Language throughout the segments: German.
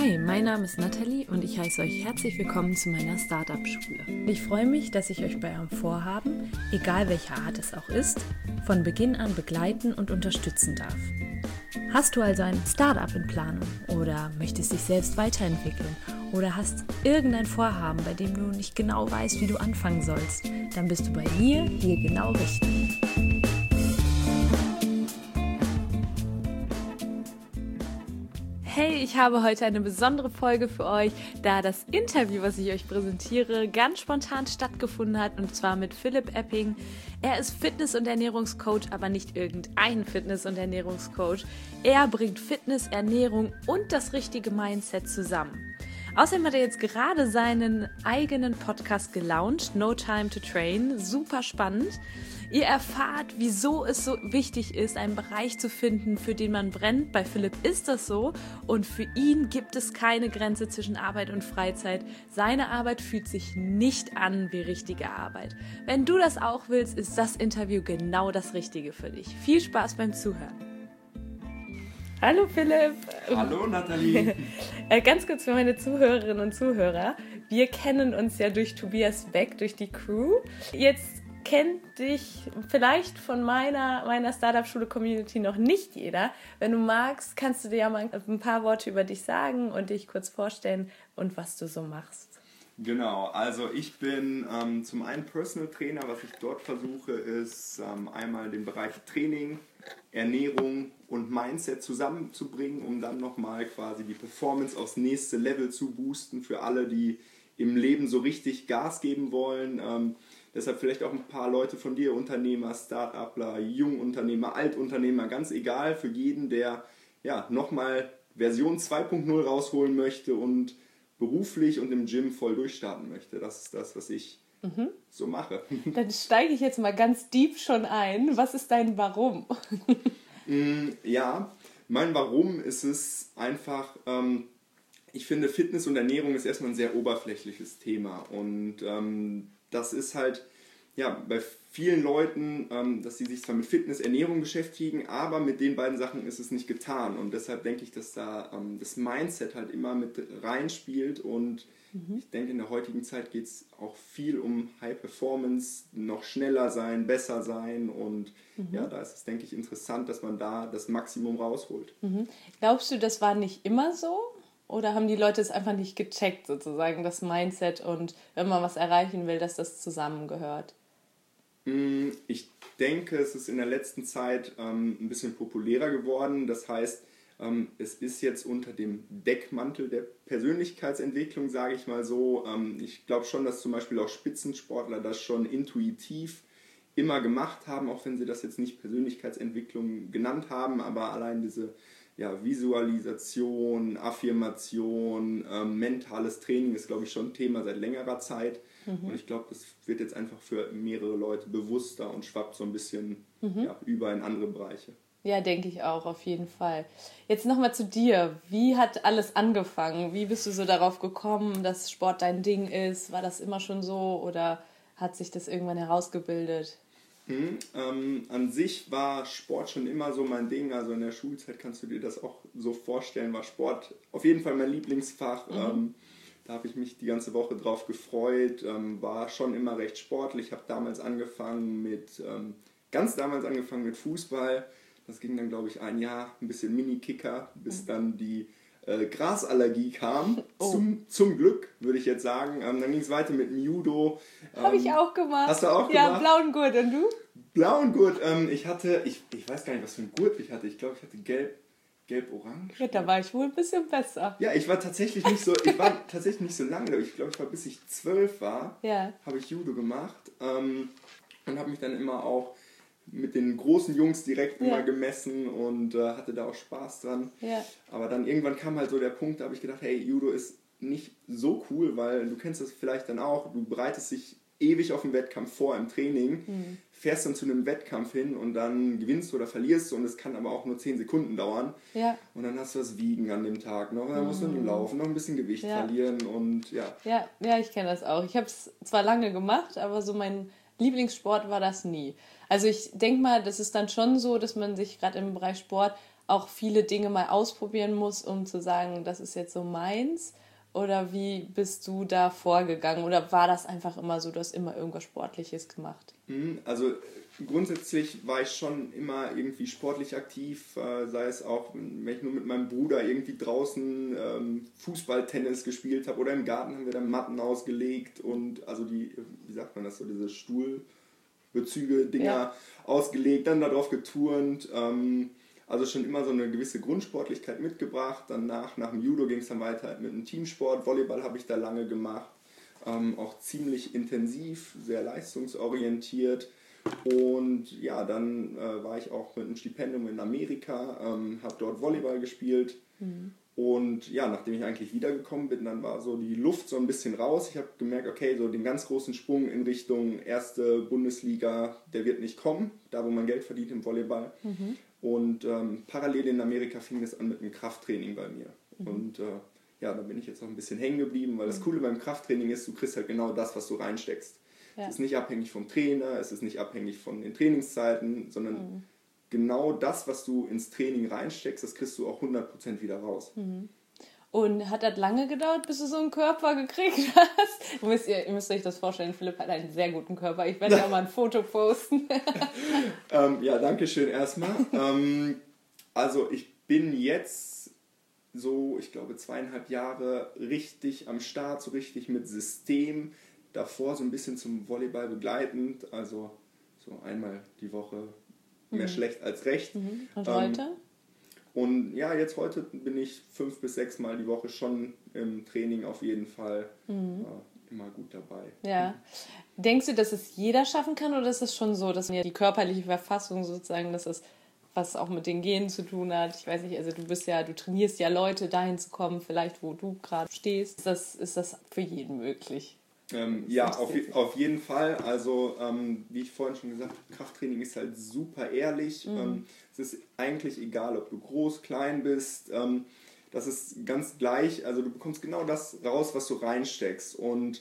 Hi, mein Name ist Nathalie und ich heiße euch herzlich willkommen zu meiner Startup-Schule. Ich freue mich, dass ich euch bei eurem Vorhaben, egal welcher Art es auch ist, von Beginn an begleiten und unterstützen darf. Hast du also ein Startup in Planung oder möchtest dich selbst weiterentwickeln oder hast irgendein Vorhaben, bei dem du nicht genau weißt, wie du anfangen sollst, dann bist du bei mir hier genau richtig. Hey, ich habe heute eine besondere Folge für euch, da das Interview, was ich euch präsentiere, ganz spontan stattgefunden hat, und zwar mit Philipp Epping. Er ist Fitness- und Ernährungscoach, aber nicht irgendein Fitness- und Ernährungscoach. Er bringt Fitness, Ernährung und das richtige Mindset zusammen. Außerdem hat er jetzt gerade seinen eigenen Podcast gelauncht, No Time to Train, super spannend. Ihr erfahrt, wieso es so wichtig ist, einen Bereich zu finden, für den man brennt. Bei Philipp ist das so und für ihn gibt es keine Grenze zwischen Arbeit und Freizeit. Seine Arbeit fühlt sich nicht an wie richtige Arbeit. Wenn du das auch willst, ist das Interview genau das Richtige für dich. Viel Spaß beim Zuhören. Hallo Philipp. Hallo Nathalie. Ganz kurz für meine Zuhörerinnen und Zuhörer. Wir kennen uns ja durch Tobias Beck, durch die Crew. Jetzt kennt dich vielleicht von meiner Startup-Schule-Community noch nicht jeder. Wenn du magst, kannst du dir ja mal ein paar Worte über dich sagen und dich kurz vorstellen und was du so machst. Genau, also ich bin zum einen Personal Trainer. Was ich dort versuche, ist einmal den Bereich Training, Ernährung und Mindset zusammenzubringen, um dann nochmal quasi die Performance aufs nächste Level zu boosten für alle, die im Leben so richtig Gas geben wollen. Deshalb vielleicht auch ein paar Leute von dir, Unternehmer, Start-upler, Jungunternehmer, Altunternehmer, ganz egal, für jeden, der ja nochmal Version 2.0 rausholen möchte und beruflich und im Gym voll durchstarten möchte. Das ist das, was ich so mache. Dann steige ich jetzt mal ganz deep schon ein. Was ist dein Warum? Ja, mein Warum ist es einfach, ich finde, Fitness und Ernährung ist erstmal ein sehr oberflächliches Thema und das ist halt ja, bei vielen Leuten, dass sie sich zwar mit Fitness, Ernährung beschäftigen, aber mit den beiden Sachen ist es nicht getan. Und deshalb denke ich, dass da das Mindset halt immer mit reinspielt. Und ich denke, in der heutigen Zeit geht es auch viel um High Performance, noch schneller sein, besser sein. Und ja, da ist es, denke ich, interessant, dass man da das Maximum rausholt. Glaubst du, das war nicht immer so? Oder haben die Leute es einfach nicht gecheckt, sozusagen, das Mindset und wenn man was erreichen will, dass das zusammengehört? Ich denke, es ist in der letzten Zeit ein bisschen populärer geworden. Das heißt, es ist jetzt unter dem Deckmantel der Persönlichkeitsentwicklung, sage ich mal so. Ich glaube schon, dass zum Beispiel auch Spitzensportler das schon intuitiv immer gemacht haben, auch wenn sie das jetzt nicht Persönlichkeitsentwicklung genannt haben, aber allein diese Visualisation, Affirmation, mentales Training ist, glaube ich, schon ein Thema seit längerer Zeit. Und ich glaube, das wird jetzt einfach für mehrere Leute bewusster und schwappt so ein bisschen über in andere Bereiche. Ja, denke ich auch, auf jeden Fall. Jetzt nochmal zu dir. Wie hat alles angefangen? Wie bist du so darauf gekommen, dass Sport dein Ding ist? War das immer schon so oder hat sich das irgendwann herausgebildet? An sich war Sport schon immer so mein Ding, also in der Schulzeit kannst du dir das auch so vorstellen, war Sport auf jeden Fall mein Lieblingsfach, da habe ich mich die ganze Woche drauf gefreut, war schon immer recht sportlich, habe ganz damals angefangen mit Fußball, das ging dann glaube ich ein Jahr, ein bisschen Mini-Kicker, bis dann die Grasallergie kam, zum Glück, würde ich jetzt sagen. Dann ging es weiter mit dem Judo. Habe ich auch gemacht. Hast du auch gemacht? Ja, blauen Gurt. Und du? Blauen Gurt. Ich weiß gar nicht, was für ein Gurt ich hatte. Ich glaube, ich hatte gelb-orange. Ja, da war ich wohl ein bisschen besser. Ja, ich war tatsächlich nicht so lange. Ich glaube, bis ich 12 war, habe ich Judo gemacht. Und habe mich dann immer auch mit den großen Jungs direkt immer gemessen und hatte da auch Spaß dran. Ja. Aber dann irgendwann kam halt so der Punkt, da habe ich gedacht, hey, Judo ist nicht so cool, weil du kennst das vielleicht dann auch, du bereitest dich ewig auf den Wettkampf vor im Training, fährst dann zu einem Wettkampf hin und dann gewinnst du oder verlierst du und es kann aber auch nur 10 Sekunden dauern. Ja. Und dann hast du das Wiegen an dem Tag noch, dann musst du nur laufen, noch ein bisschen Gewicht verlieren und ja. Ja, ich kenne das auch. Ich habe es zwar lange gemacht, aber so mein Lieblingssport war das nie. Also ich denke mal, das ist dann schon so, dass man sich gerade im Bereich Sport auch viele Dinge mal ausprobieren musst, um zu sagen, das ist jetzt so meins? Oder wie bist du da vorgegangen? Oder war das einfach immer so, du hast immer irgendwas Sportliches gemacht? Also grundsätzlich war ich schon immer irgendwie sportlich aktiv, sei es auch, wenn ich nur mit meinem Bruder irgendwie draußen Fußball, Tennis gespielt habe oder im Garten haben wir dann Matten ausgelegt und also die, wie sagt man das so, diese Stuhlbezüge-Dinger ausgelegt, dann darauf geturnt. Also schon immer so eine gewisse Grundsportlichkeit mitgebracht. Danach, nach dem Judo ging es dann weiter mit einem Teamsport. Volleyball habe ich da lange gemacht. Auch ziemlich intensiv, sehr leistungsorientiert. Und ja, dann war ich auch mit einem Stipendium in Amerika, habe dort Volleyball gespielt. Und ja, nachdem ich eigentlich wiedergekommen bin, dann war so die Luft so ein bisschen raus. Ich habe gemerkt, okay, so den ganz großen Sprung in Richtung erste Bundesliga, der wird nicht kommen, da wo man Geld verdient im Volleyball. Und parallel in Amerika fing es an mit einem Krafttraining bei mir. Und ja, da bin ich jetzt auch ein bisschen hängen geblieben, weil das Coole beim Krafttraining ist, du kriegst halt genau das, was du reinsteckst. Ja. Es ist nicht abhängig vom Trainer, es ist nicht abhängig von den Trainingszeiten, sondern genau das, was du ins Training reinsteckst, das kriegst du auch 100% wieder raus. Und hat das lange gedauert, bis du so einen Körper gekriegt hast? Ihr müsst euch das vorstellen, Philipp hat einen sehr guten Körper. Ich werde ja mal ein Foto posten. Ja, danke schön erstmal. Also ich bin jetzt so, ich glaube 2,5 Jahre richtig am Start, so richtig mit System. Davor so ein bisschen zum Volleyball begleitend, also so einmal die Woche mehr schlecht als recht. Und heute? Und ja, jetzt heute bin ich 5 bis 6 Mal die Woche schon im Training auf jeden Fall immer gut dabei. Ja. Denkst du, dass es jeder schaffen kann oder ist es schon so, dass die körperliche Verfassung sozusagen, dass es was auch mit den Genen zu tun hat? Ich weiß nicht, also du trainierst ja Leute, dahin zu kommen, vielleicht wo du gerade stehst. Ist das für jeden möglich? Ja, auf jeden Fall. Also, wie ich vorhin schon gesagt habe, Krafttraining ist halt super ehrlich. Es ist eigentlich egal, ob du groß, klein bist. Das ist ganz gleich. Also, du bekommst genau das raus, was du reinsteckst. Und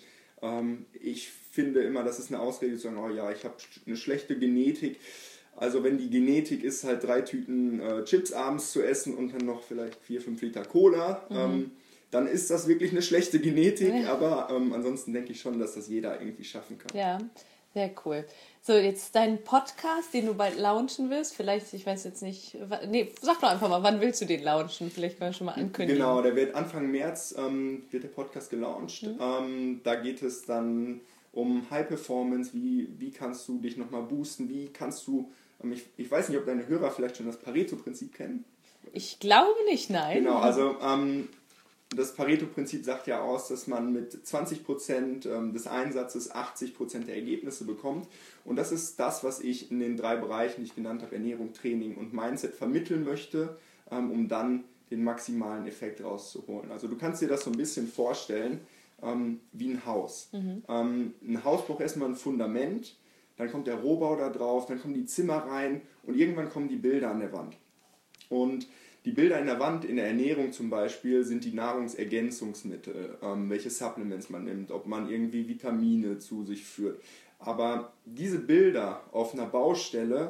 ich finde immer, das ist eine Ausrede zu sagen, oh ja, ich habe eine schlechte Genetik. Also, wenn die Genetik ist, halt 3 Tüten Chips abends zu essen und dann noch vielleicht 4-5 Liter Cola, dann ist das wirklich eine schlechte Genetik, aber ansonsten denke ich schon, dass das jeder irgendwie schaffen kann. Ja, sehr cool. So, jetzt dein Podcast, den du bald launchen wirst, vielleicht, ich weiß jetzt nicht, sag doch einfach mal, wann willst du den launchen? Vielleicht können wir schon mal ankündigen. Genau, der wird Anfang März, wird der Podcast gelauncht. Da geht es dann um High Performance, wie kannst du dich nochmal boosten, wie kannst du, ich weiß nicht, ob deine Hörer vielleicht schon das Pareto-Prinzip kennen. Ich glaube nicht, nein. Genau, also das Pareto-Prinzip sagt ja aus, dass man mit 20% des Einsatzes 80% der Ergebnisse bekommt. Und das ist das, was ich in den 3 Bereichen, die ich genannt habe, Ernährung, Training und Mindset, vermitteln möchte, um dann den maximalen Effekt rauszuholen. Also du kannst dir das so ein bisschen vorstellen wie ein Haus. Ein Haus braucht erstmal ein Fundament, dann kommt der Rohbau da drauf, dann kommen die Zimmer rein und irgendwann kommen die Bilder an der Wand. Und die Bilder in der Wand, in der Ernährung zum Beispiel, sind die Nahrungsergänzungsmittel, welche Supplements man nimmt, ob man irgendwie Vitamine zu sich führt. Aber diese Bilder auf einer Baustelle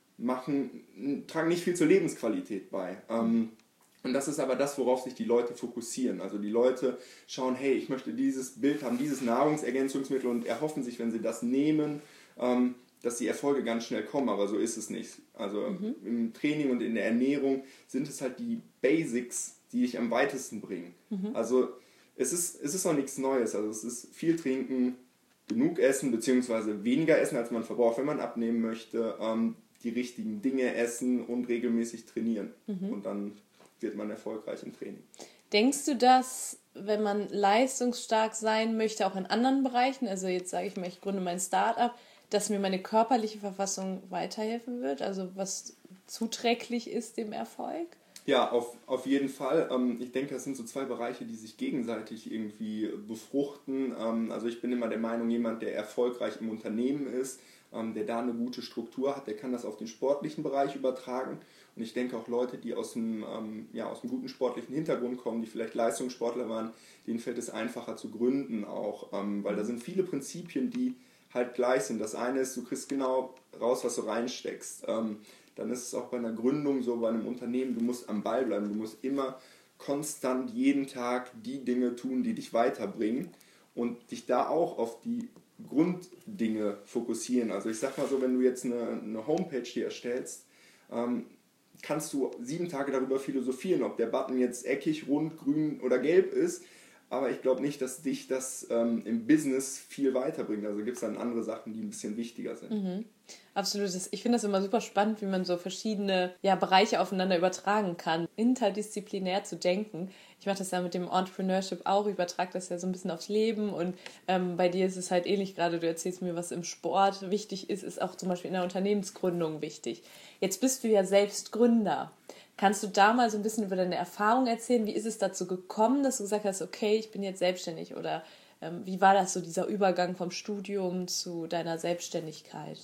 tragen nicht viel zur Lebensqualität bei. Und das ist aber das, worauf sich die Leute fokussieren. Also die Leute schauen, hey, ich möchte dieses Bild haben, dieses Nahrungsergänzungsmittel und erhoffen sich, wenn sie das nehmen, dass die Erfolge ganz schnell kommen, aber so ist es nicht. Also im Training und in der Ernährung sind es halt die Basics, die dich am weitesten bringen. Also es ist auch nichts Neues. Also es ist viel trinken, genug essen, beziehungsweise weniger essen, als man verbraucht, wenn man abnehmen möchte, die richtigen Dinge essen und regelmäßig trainieren. Und dann wird man erfolgreich im Training. Denkst du, dass, wenn man leistungsstark sein möchte, auch in anderen Bereichen, also jetzt sage ich mal, ich gründe mein Start-up, dass mir meine körperliche Verfassung weiterhelfen wird? Also was zuträglich ist dem Erfolg? Ja, auf jeden Fall. Ich denke, das sind so 2 Bereiche, die sich gegenseitig irgendwie befruchten. Also ich bin immer der Meinung, jemand, der erfolgreich im Unternehmen ist, der da eine gute Struktur hat, der kann das auf den sportlichen Bereich übertragen. Und ich denke auch Leute, die aus einem guten sportlichen Hintergrund kommen, die vielleicht Leistungssportler waren, denen fällt es einfacher zu gründen auch, weil da sind viele Prinzipien, die halt gleich sind. Das eine ist, du kriegst genau raus, was du reinsteckst. dann ist es auch bei einer Gründung so, bei einem Unternehmen, du musst am Ball bleiben, du musst immer konstant jeden Tag die Dinge tun, die dich weiterbringen und dich da auch auf die Grunddinge fokussieren. Also ich sag mal so, wenn du jetzt eine Homepage hier erstellst, kannst du 7 Tage darüber philosophieren, ob der Button jetzt eckig, rund, grün oder gelb ist, aber ich glaube nicht, dass dich das im Business viel weiterbringt. Also gibt es dann andere Sachen, die ein bisschen wichtiger sind. Mhm. Absolut. Ich finde das immer super spannend, wie man so verschiedene Bereiche aufeinander übertragen kann, interdisziplinär zu denken. Ich mache das ja mit dem Entrepreneurship auch, übertrage das ja so ein bisschen aufs Leben und bei dir ist es halt ähnlich gerade. Du erzählst mir, was im Sport wichtig ist auch zum Beispiel in der Unternehmensgründung wichtig. Jetzt bist du ja selbst Gründer. Kannst du da mal so ein bisschen über deine Erfahrung erzählen? Wie ist es dazu gekommen, dass du gesagt hast, okay, ich bin jetzt selbstständig? Oder wie war das so, dieser Übergang vom Studium zu deiner Selbstständigkeit?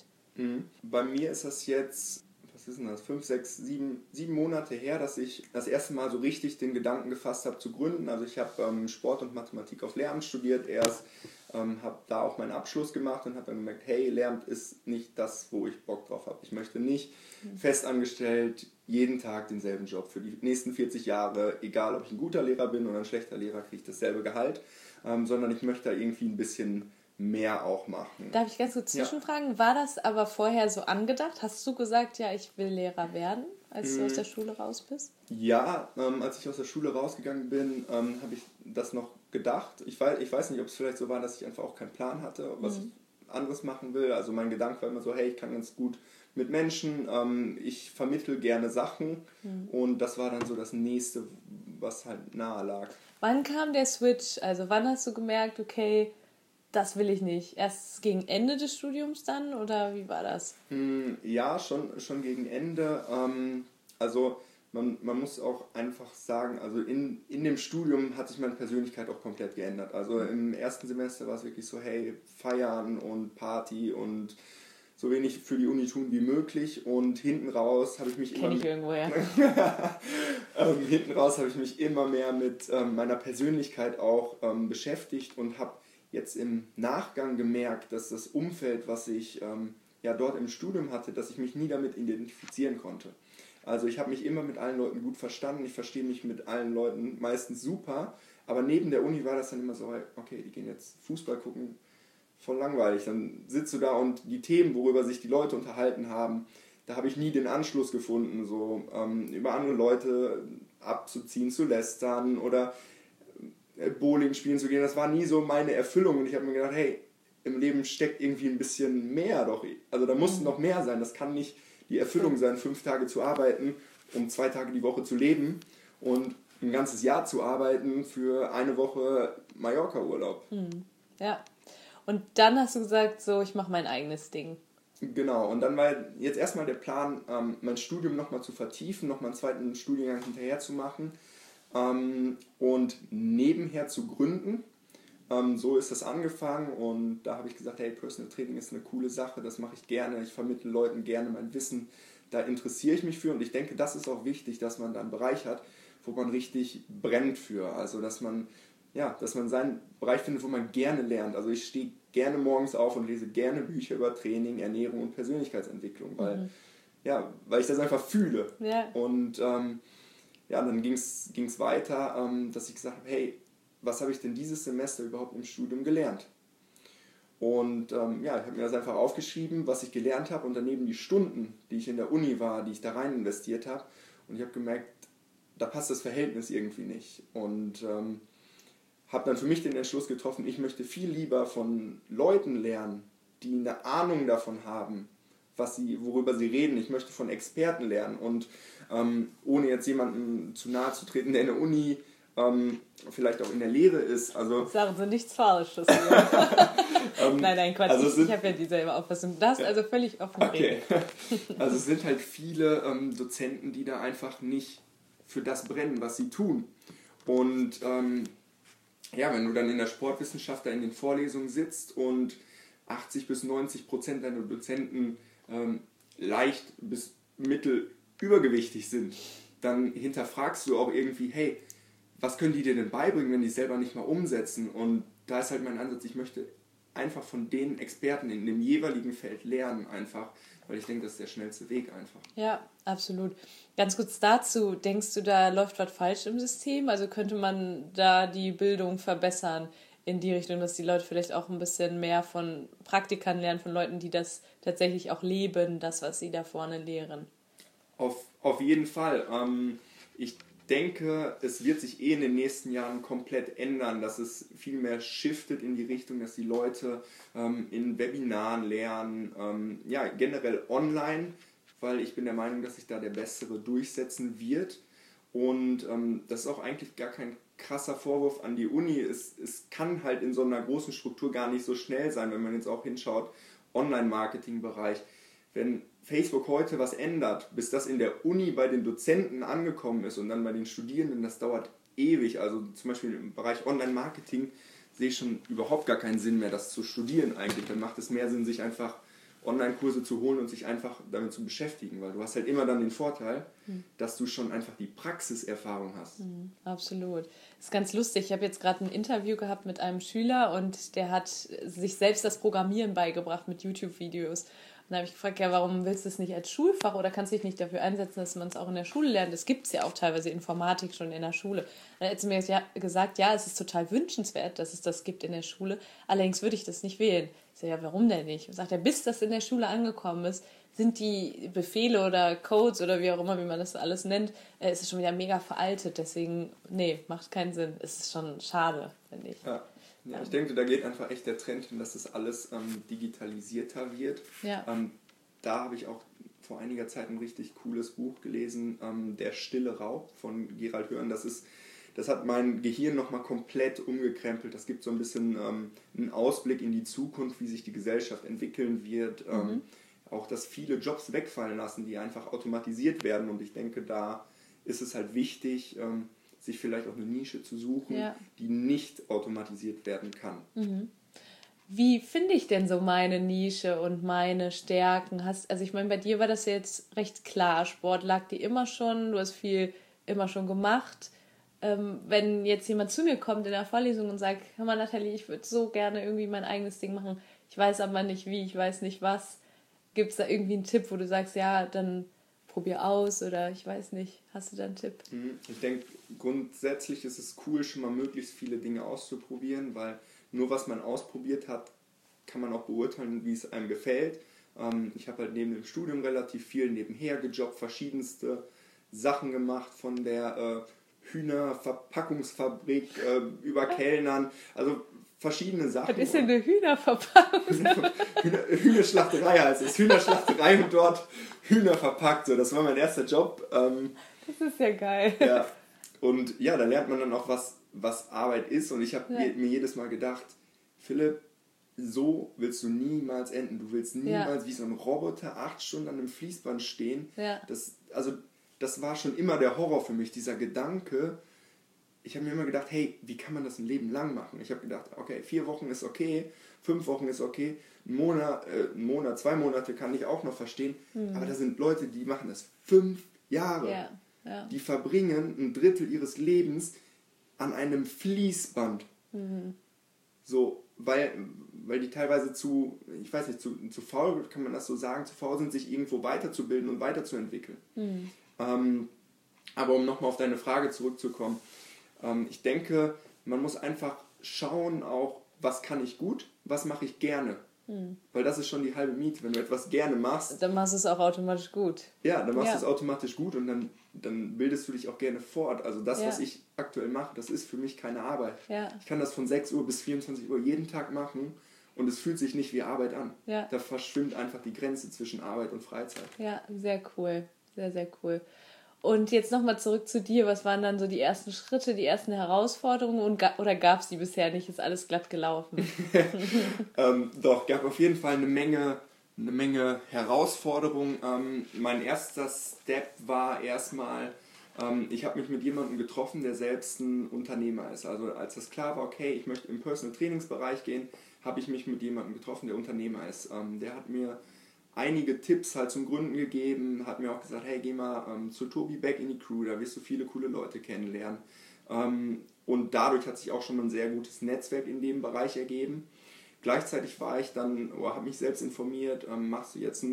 Bei mir ist das jetzt, was ist denn das, 5, 6, 7 Monate her, dass ich das erste Mal so richtig den Gedanken gefasst habe zu gründen. Also ich habe Sport und Mathematik auf Lehramt studiert erst, habe da auch meinen Abschluss gemacht und habe dann gemerkt, hey, Lehramt ist nicht das, wo ich Bock drauf habe. Ich möchte nicht festangestellt jeden Tag denselben Job für die nächsten 40 Jahre, egal ob ich ein guter Lehrer bin oder ein schlechter Lehrer, kriege ich dasselbe Gehalt, sondern ich möchte da irgendwie ein bisschen mehr auch machen. Darf ich ganz kurz zwischenfragen? War das aber vorher so angedacht? Hast du gesagt, ja, ich will Lehrer werden, als du aus der Schule raus bist? Ja, als ich aus der Schule rausgegangen bin, habe ich das noch gedacht. Ich weiß nicht, ob es vielleicht so war, dass ich einfach auch keinen Plan hatte, was ich anderes machen will. Also mein Gedanke war immer so, hey, ich kann ganz gut mit Menschen, ich vermittle gerne Sachen und das war dann so das Nächste, was halt nahe lag. Wann kam der Switch? Also wann hast du gemerkt, okay, das will ich nicht? Erst gegen Ende des Studiums dann oder wie war das? Ja, schon gegen Ende. Also man muss auch einfach sagen, also in dem Studium hat sich meine Persönlichkeit auch komplett geändert. Also im ersten Semester war es wirklich so, hey, feiern und Party und so wenig für die Uni tun wie möglich und hinten raus habe ich mich immer mehr mit meiner Persönlichkeit auch beschäftigt und habe jetzt im Nachgang gemerkt, dass das Umfeld, was ich dort im Studium hatte, dass ich mich nie damit identifizieren konnte. Also ich habe mich immer mit allen Leuten gut verstanden, ich verstehe mich mit allen Leuten meistens super, aber neben der Uni war das dann immer so, okay, die gehen jetzt Fußball gucken, voll langweilig. Dann sitzt du da und die Themen, worüber sich die Leute unterhalten haben, da habe ich nie den Anschluss gefunden, so über andere Leute abzuziehen, zu lästern oder Bowling spielen zu gehen. Das war nie so meine Erfüllung und ich habe mir gedacht, hey, im Leben steckt irgendwie ein bisschen mehr doch. Also da muss noch mehr sein. Das kann nicht die Erfüllung sein, 5 Tage zu arbeiten, um 2 Tage die Woche zu leben und ein ganzes Jahr zu arbeiten für eine Woche Mallorca-Urlaub. Ja. Und dann hast du gesagt, so, ich mache mein eigenes Ding. Genau, und dann war jetzt erstmal der Plan, mein Studium nochmal zu vertiefen, nochmal einen zweiten Studiengang hinterher zu machen und nebenher zu gründen. So ist das angefangen und da habe ich gesagt, hey, Personal Training ist eine coole Sache, das mache ich gerne, ich vermittle Leuten gerne mein Wissen, da interessiere ich mich für und ich denke, das ist auch wichtig, dass man da einen Bereich hat, wo man richtig brennt für, also dass man seinen Bereich findet, wo man gerne lernt. Also ich stehe gerne morgens auf und lese gerne Bücher über Training, Ernährung und Persönlichkeitsentwicklung, weil ich das einfach fühle. Ja. Und dann ging's weiter, dass ich gesagt habe, hey, was habe ich denn dieses Semester überhaupt im Studium gelernt? Und ich habe mir das einfach aufgeschrieben, was ich gelernt habe und daneben die Stunden, die ich in der Uni war, die ich da rein investiert habe. Und ich habe gemerkt, da passt das Verhältnis irgendwie nicht. Und habe dann für mich den Entschluss getroffen, ich möchte viel lieber von Leuten lernen, die eine Ahnung davon haben, worüber sie reden. Ich möchte von Experten lernen und ohne jetzt jemandem zu nahe zu treten, der in der Uni vielleicht auch in der Lehre ist. Also sagen Sie nichts Falsches. Nein, Quatsch. Also ich habe ja dieselbe Auffassung. Das also völlig offen reden. Also es sind halt viele Dozenten, die da einfach nicht für das brennen, was sie tun. Und wenn du dann in der Sportwissenschaft da in den Vorlesungen sitzt und 80-90% deiner Dozenten leicht bis mittel übergewichtig sind, dann hinterfragst du auch irgendwie, hey, was können die dir denn beibringen, wenn die es selber nicht mal umsetzen? Und da ist halt mein Ansatz, ich möchte einfach von den Experten in dem jeweiligen Feld lernen, einfach, weil ich denke, das ist der schnellste Weg einfach. Ja, absolut. Ganz kurz dazu, denkst du, da läuft was falsch im System? Also könnte man da die Bildung verbessern in die Richtung, dass die Leute vielleicht auch ein bisschen mehr von Praktikern lernen, von Leuten, die das tatsächlich auch leben, das, was sie da vorne lehren? Auf jeden Fall. Ich denke, es wird sich in den nächsten Jahren komplett ändern, dass es viel mehr shiftet in die Richtung, dass die Leute in Webinaren lernen, ja, generell online, weil ich bin der Meinung, dass sich da der Bessere durchsetzen wird. Und das ist auch eigentlich gar kein krasser Vorwurf an die Uni. Es kann halt in so einer großen Struktur gar nicht so schnell sein, wenn man jetzt auch hinschaut, Online-Marketing-Bereich. Wenn Facebook heute was ändert, bis das in der Uni bei den Dozenten angekommen ist und dann bei den Studierenden, das dauert ewig. Also zum Beispiel im Bereich Online-Marketing sehe ich schon überhaupt gar keinen Sinn mehr, das zu studieren eigentlich. Dann macht es mehr Sinn, sich einfach Online-Kurse zu holen und sich einfach damit zu beschäftigen, weil du hast halt immer dann den Vorteil, dass du schon einfach die Praxiserfahrung hast. Absolut. Das ist ganz lustig. Ich habe jetzt gerade ein Interview gehabt mit einem Schüler und der hat sich selbst das Programmieren beigebracht mit YouTube-Videos. Und da habe ich gefragt, ja, warum willst du es nicht als Schulfach oder kannst du dich nicht dafür einsetzen, dass man es auch in der Schule lernt? Es gibt ja auch teilweise Informatik schon in der Schule. Dann hat sie mir gesagt, ja, es ist total wünschenswert, dass es das gibt in der Schule. Allerdings würde ich das nicht wählen. Ich sage, ja, warum denn nicht? Und sagt er, bis das in der Schule angekommen ist, sind die Befehle oder Codes oder wie auch immer, wie man das alles nennt, ist es schon wieder mega veraltet. Deswegen, nee, macht keinen Sinn. Es ist schon schade, finde ich. Ja, ich denke, da geht einfach echt der Trend hin, dass das alles digitalisierter wird. Ja. Da habe ich auch vor einiger Zeit ein richtig cooles Buch gelesen, Der stille Raub von Gerald Hörn. Das hat mein Gehirn nochmal komplett umgekrempelt. Das gibt so ein bisschen einen Ausblick in die Zukunft, wie sich die Gesellschaft entwickeln wird. Auch, dass viele Jobs wegfallen lassen, die einfach automatisiert werden. Und ich denke, da ist es halt wichtig, sich vielleicht auch eine Nische zu suchen, die nicht automatisiert werden kann. Wie finde ich denn so meine Nische und meine Stärken? Also ich meine, bei dir war das ja jetzt recht klar. Sport lag dir immer schon, du hast viel immer schon gemacht. Wenn jetzt jemand zu mir kommt in der Vorlesung und sagt, hör mal Nathalie, ich würde so gerne irgendwie mein eigenes Ding machen, ich weiß aber nicht wie, ich weiß nicht was, gibt es da irgendwie einen Tipp, wo du sagst, ja, dann probier aus oder ich weiß nicht, hast du da einen Tipp? Ich denke, grundsätzlich ist es cool, schon mal möglichst viele Dinge auszuprobieren, weil nur was man ausprobiert hat, kann man auch beurteilen, wie es einem gefällt. Ich habe halt neben dem Studium relativ viel nebenher gejobbt, verschiedenste Sachen gemacht, von der Hühnerverpackungsfabrik über Kellnern, also verschiedene Sachen. Was ist denn eine Hühnerverpackung? Hühnerschlachterei heißt es. Hühnerschlachterei und dort Hühner verpackt. So, das war mein erster Job. Das ist ja geil. Ja. Und ja, da lernt man dann auch, was Arbeit ist. Und ich habe mir jedes Mal gedacht, Philipp, so willst du niemals enden. Du willst niemals wie so ein Roboter 8 Stunden an einem Fließband stehen. Ja. Das war schon immer der Horror für mich, dieser Gedanke. Ich habe mir immer gedacht, hey, wie kann man das ein Leben lang machen? Ich habe gedacht, okay, 4 Wochen ist okay, 5 Wochen ist okay, ein Monat, 2 Monate kann ich auch noch verstehen. Aber da sind Leute, die machen das 5 Jahre. Ja. Die verbringen ein Drittel ihres Lebens an einem Fließband. So, weil die teilweise zu faul, kann man das so sagen, zu faul sind, sich irgendwo weiterzubilden und weiterzuentwickeln. Aber um nochmal auf deine Frage zurückzukommen, ich denke, man muss einfach schauen auch, was kann ich gut, was mache ich gerne. Weil das ist schon die halbe Miete. Wenn du etwas gerne machst, dann machst du es auch automatisch gut. Ja, dann machst du es automatisch gut und dann bildest du dich auch gerne fort. Also das, was ich aktuell mache, das ist für mich keine Arbeit. Ja. Ich kann das von 6 Uhr bis 24 Uhr jeden Tag machen und es fühlt sich nicht wie Arbeit an. Ja. Da verschwimmt einfach die Grenze zwischen Arbeit und Freizeit. Ja, sehr cool. Sehr, sehr cool. Und jetzt nochmal zurück zu dir. Was waren dann so die ersten Schritte, die ersten Herausforderungen oder gab es die bisher nicht? Ist alles glatt gelaufen? Doch, gab auf jeden Fall eine Menge Herausforderungen. Mein erster Step war erstmal, ich habe mich mit jemandem getroffen, der selbst ein Unternehmer ist. Also als das klar war, okay, ich möchte im Personal Trainingsbereich gehen, habe ich mich mit jemandem getroffen, der Unternehmer ist. Der hat mir einige Tipps halt zum Gründen gegeben, hat mir auch gesagt, hey, geh mal zu Tobi Beck in die Crew, da wirst du viele coole Leute kennenlernen. Und dadurch hat sich auch schon ein sehr gutes Netzwerk in dem Bereich ergeben. Gleichzeitig war ich dann, habe mich selbst informiert, machst du jetzt ein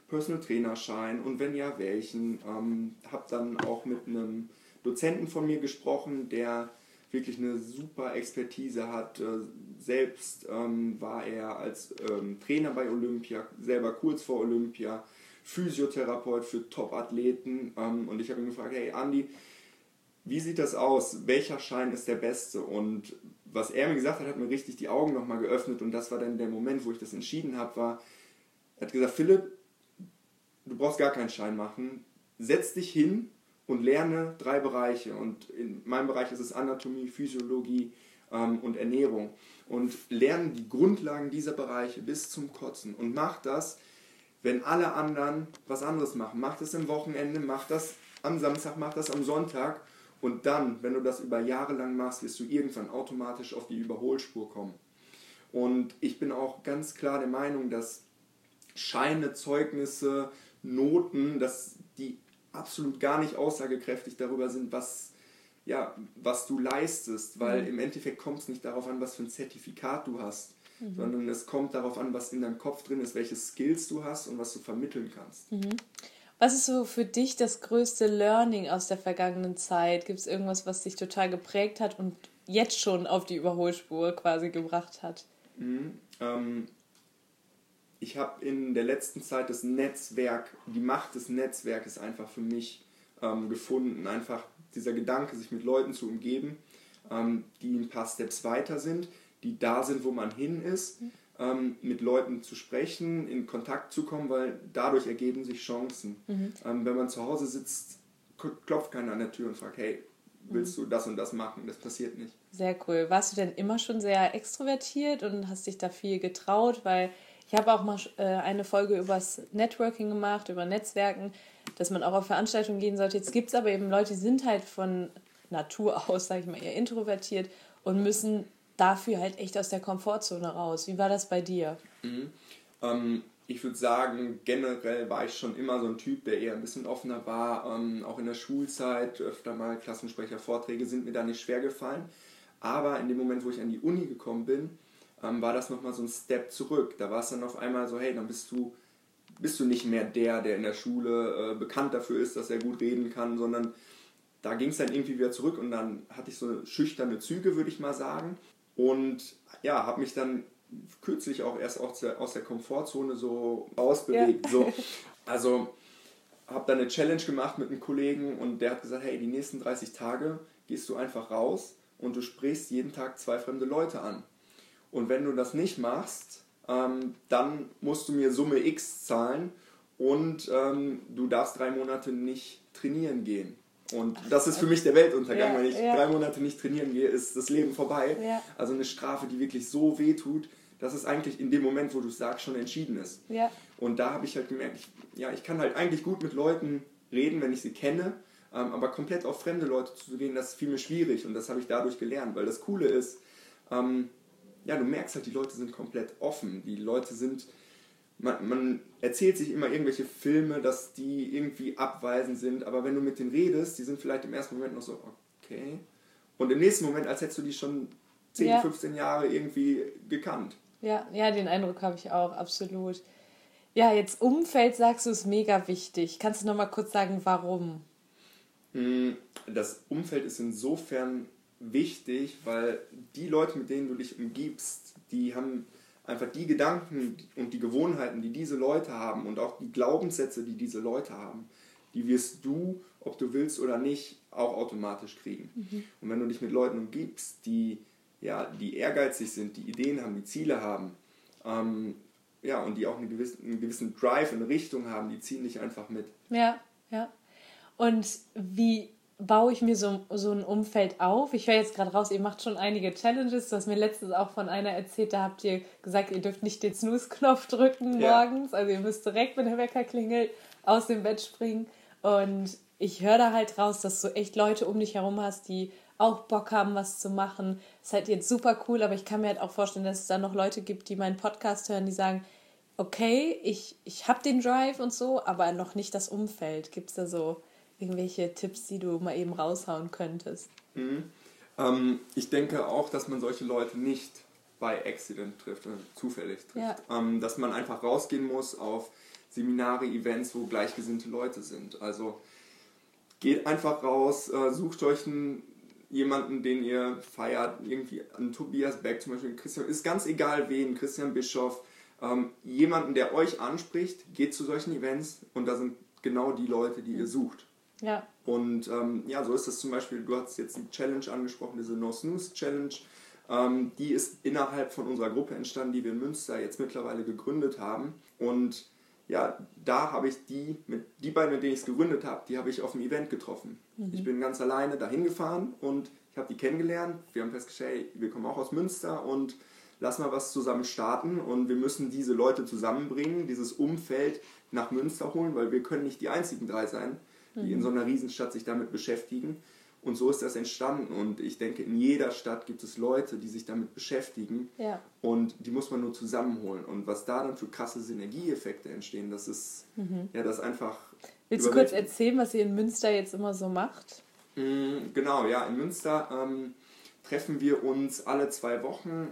Personal Trainerschein und wenn ja, welchen. Habe dann auch mit einem Dozenten von mir gesprochen, der wirklich eine super Expertise hat. Selbst war er als Trainer bei Olympia, selber kurz vor Olympia, Physiotherapeut für Top-Athleten. Und ich habe ihn gefragt, hey Andi, wie sieht das aus? Welcher Schein ist der beste? Und was er mir gesagt hat, hat mir richtig die Augen nochmal geöffnet. Und das war dann der Moment, wo ich das entschieden habe, er hat gesagt, Philipp, du brauchst gar keinen Schein machen. Setz dich hin und lerne 3 Bereiche. Und in meinem Bereich ist es Anatomie, Physiologie und Ernährung. Und lerne die Grundlagen dieser Bereiche bis zum Kotzen. Und mach das, wenn alle anderen was anderes machen. Mach das am Wochenende, mach das am Samstag, mach das am Sonntag. Und dann, wenn du das über Jahre lang machst, wirst du irgendwann automatisch auf die Überholspur kommen. Und ich bin auch ganz klar der Meinung, dass Scheine, Zeugnisse, Noten, dass die absolut gar nicht aussagekräftig darüber sind, was du leistest, weil im Endeffekt kommt es nicht darauf an, was für ein Zertifikat du hast, sondern es kommt darauf an, was in deinem Kopf drin ist, welche Skills du hast und was du vermitteln kannst. Was ist so für dich das größte Learning aus der vergangenen Zeit? Gibt es irgendwas, was dich total geprägt hat und jetzt schon auf die Überholspur quasi gebracht hat? Ich habe in der letzten Zeit die Macht des Netzwerkes einfach für mich gefunden. Einfach dieser Gedanke, sich mit Leuten zu umgeben, die ein paar Steps weiter sind, die da sind, wo man hin ist, mit Leuten zu sprechen, in Kontakt zu kommen, weil dadurch ergeben sich Chancen. Wenn man zu Hause sitzt, klopft keiner an der Tür und fragt, hey, willst du das und das machen? Das passiert nicht. Sehr cool. Warst du denn immer schon sehr extrovertiert und hast dich da viel getraut? Weil ich habe auch mal eine Folge über das Networking gemacht, über Netzwerken, dass man auch auf Veranstaltungen gehen sollte. Jetzt gibt es aber eben Leute, die sind halt von Natur aus, sage ich mal, eher introvertiert und müssen dafür halt echt aus der Komfortzone raus. Wie war das bei dir? Ich würde sagen, generell war ich schon immer so ein Typ, der eher ein bisschen offener war. Auch in der Schulzeit, öfter mal Klassensprecher, Vorträge sind mir da nicht schwer gefallen. Aber in dem Moment, wo ich an die Uni gekommen bin, war das nochmal so ein Step zurück. Da war es dann auf einmal so, hey, dann bist du nicht mehr der in der Schule bekannt dafür ist, dass er gut reden kann, sondern da ging es dann irgendwie wieder zurück und dann hatte ich so schüchterne Züge, würde ich mal sagen. Und ja, habe mich dann kürzlich auch erst aus der Komfortzone so rausbewegt. Ja. So. Also habe dann eine Challenge gemacht mit einem Kollegen und der hat gesagt, hey, die nächsten 30 Tage gehst du einfach raus und du sprichst jeden Tag 2 fremde Leute an. Und wenn du das nicht machst, dann musst du mir Summe X zahlen und du darfst 3 Monate nicht trainieren gehen. Und das ist für mich der Weltuntergang. Ja, wenn ich 3 Monate nicht trainieren gehe, ist das Leben vorbei. Ja. Also eine Strafe, die wirklich so weh tut, dass es eigentlich in dem Moment, wo du es sagst, schon entschieden ist. Ja. Und da habe ich halt gemerkt, ich kann halt eigentlich gut mit Leuten reden, wenn ich sie kenne, aber komplett auf fremde Leute zu gehen, das ist viel mir schwierig und das habe ich dadurch gelernt, weil das Coole ist, du merkst halt, die Leute sind komplett offen, die Leute sind, man erzählt sich immer irgendwelche Filme, dass die irgendwie abweisend sind, aber wenn du mit denen redest, die sind vielleicht im ersten Moment noch so, okay, und im nächsten Moment, als hättest du die schon 10, 15 Jahre irgendwie gekannt. Ja, den Eindruck habe ich auch, absolut. Ja, jetzt Umfeld, sagst du, ist mega wichtig. Kannst du noch mal kurz sagen, warum? Das Umfeld ist insofern wichtig, weil die Leute, mit denen du dich umgibst, die haben einfach die Gedanken und die Gewohnheiten, die diese Leute haben und auch die Glaubenssätze, die diese Leute haben, die wirst du, ob du willst oder nicht, auch automatisch kriegen. Und wenn du dich mit Leuten umgibst, die ehrgeizig sind, die Ideen haben, die Ziele haben, und die auch einen gewissen Drive in eine Richtung haben, die ziehen dich einfach mit. Ja. Und wie baue ich mir so ein Umfeld auf? Ich höre jetzt gerade raus, ihr macht schon einige Challenges. Du hast mir letztens auch von einer erzählt, da habt ihr gesagt, ihr dürft nicht den Snooze-Knopf drücken morgens. Also ihr müsst direkt, wenn der Wecker klingelt, aus dem Bett springen. Und ich höre da halt raus, dass du echt Leute um dich herum hast, die auch Bock haben, was zu machen. Das ist halt jetzt super cool, aber ich kann mir halt auch vorstellen, dass es da noch Leute gibt, die meinen Podcast hören, die sagen, okay, ich habe den Drive und so, aber noch nicht das Umfeld. Gibt es da so irgendwelche Tipps, die du mal eben raushauen könntest? Ich denke auch, dass man solche Leute nicht bei Accident trifft, zufällig trifft. Ja. Dass man einfach rausgehen muss auf Seminare, Events, wo gleichgesinnte Leute sind. Also geht einfach raus, sucht euch jemanden, den ihr feiert, irgendwie an Tobias Beck zum Beispiel, Christian, ist ganz egal wen, Christian Bischoff, jemanden, der euch anspricht, geht zu solchen Events und da sind genau die Leute, die ihr sucht. Ja. Und so ist das zum Beispiel, du hast jetzt die Challenge angesprochen, diese No Snooze Challenge, die ist innerhalb von unserer Gruppe entstanden, die wir in Münster jetzt mittlerweile gegründet haben. Und ja, da habe ich die beiden, mit denen ich es gegründet habe, die habe ich auf dem Event getroffen. Ich bin ganz alleine dahin gefahren und ich habe die kennengelernt. Wir haben festgestellt, hey, wir kommen auch aus Münster und lass mal was zusammen starten und wir müssen diese Leute zusammenbringen, dieses Umfeld nach Münster holen, weil wir können nicht die einzigen 3 sein, die in so einer Riesenstadt sich damit beschäftigen. Und so ist das entstanden. Und ich denke, in jeder Stadt gibt es Leute, die sich damit beschäftigen. Ja. Und die muss man nur zusammenholen. Und was da dann für krasse Synergieeffekte entstehen, das ist das einfach... Willst du kurz erzählen, was ihr in Münster jetzt immer so macht? Genau, ja. In Münster treffen wir uns alle 2 Wochen.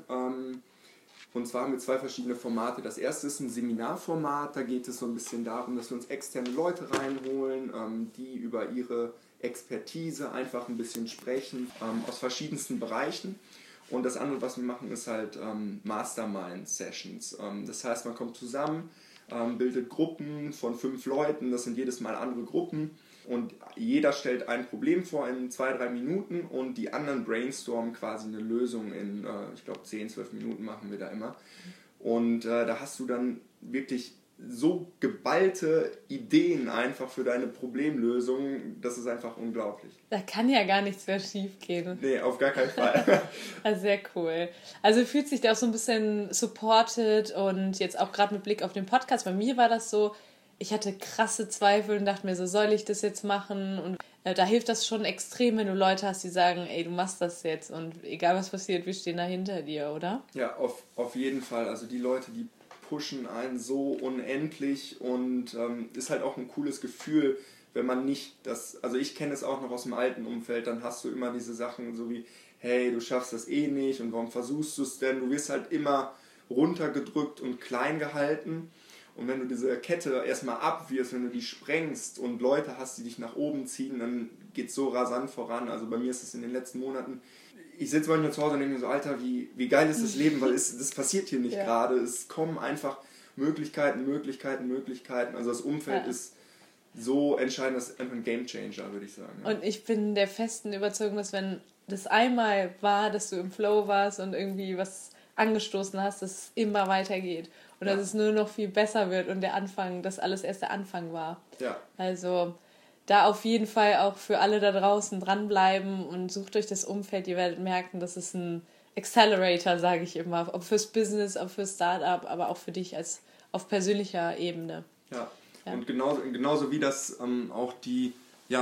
Und zwar haben wir 2 verschiedene Formate. Das erste ist ein Seminarformat. Da geht es so ein bisschen darum, dass wir uns externe Leute reinholen, die über ihre Expertise einfach ein bisschen sprechen, aus verschiedensten Bereichen. Und das andere, was wir machen, ist halt Mastermind-Sessions. Das heißt, man kommt zusammen, bildet Gruppen von 5 Leuten, das sind jedes Mal andere Gruppen. Und jeder stellt ein Problem vor in 2-3 Minuten und die anderen brainstormen quasi eine Lösung in, ich glaube, 10-12 Minuten machen wir da immer. Und da hast du dann wirklich so geballte Ideen einfach für deine Problemlösung, das ist einfach unglaublich. Da kann ja gar nichts mehr schief gehen. Nee, auf gar keinen Fall. Also sehr cool. Also fühlt sich da auch so ein bisschen supported und jetzt auch gerade mit Blick auf den Podcast, bei mir war das so, ich hatte krasse Zweifel und dachte mir so, soll ich das jetzt machen? Und da hilft das schon extrem, wenn du Leute hast, die sagen, ey, du machst das jetzt und egal was passiert, wir stehen da hinter dir, oder? Ja, auf jeden Fall. Also die Leute, die pushen einen so unendlich und ist halt auch ein cooles Gefühl, wenn man nicht das, also ich kenne es auch noch aus dem alten Umfeld, dann hast du immer diese Sachen so wie, hey, du schaffst das eh nicht und warum versuchst du es denn? Du wirst halt immer runtergedrückt und klein gehalten und wenn du diese Kette erstmal abwirfst, wenn du die sprengst und Leute hast, die dich nach oben ziehen, dann geht es so rasant voran. Also bei mir ist es in den letzten Monaten, ich sitze manchmal zu Hause und denke mir so, Alter, wie geil ist das Leben, weil das passiert hier nicht gerade. Es kommen einfach Möglichkeiten. Also das Umfeld ist so entscheidend, das ist einfach ein Gamechanger, würde ich sagen. Ja. Und ich bin der festen Überzeugung, dass wenn das einmal war, dass du im Flow warst und irgendwie was angestoßen hast, dass es immer weitergeht. Und dass es nur noch viel besser wird und dass alles erst der Anfang war. Ja. Also da auf jeden Fall auch für alle da draußen dranbleiben und sucht euch das Umfeld. Ihr werdet merken, das ist ein Accelerator, sage ich immer. Ob fürs Business, ob fürs Startup, aber auch für dich als auf persönlicher Ebene. Ja. Und genauso wie das auch die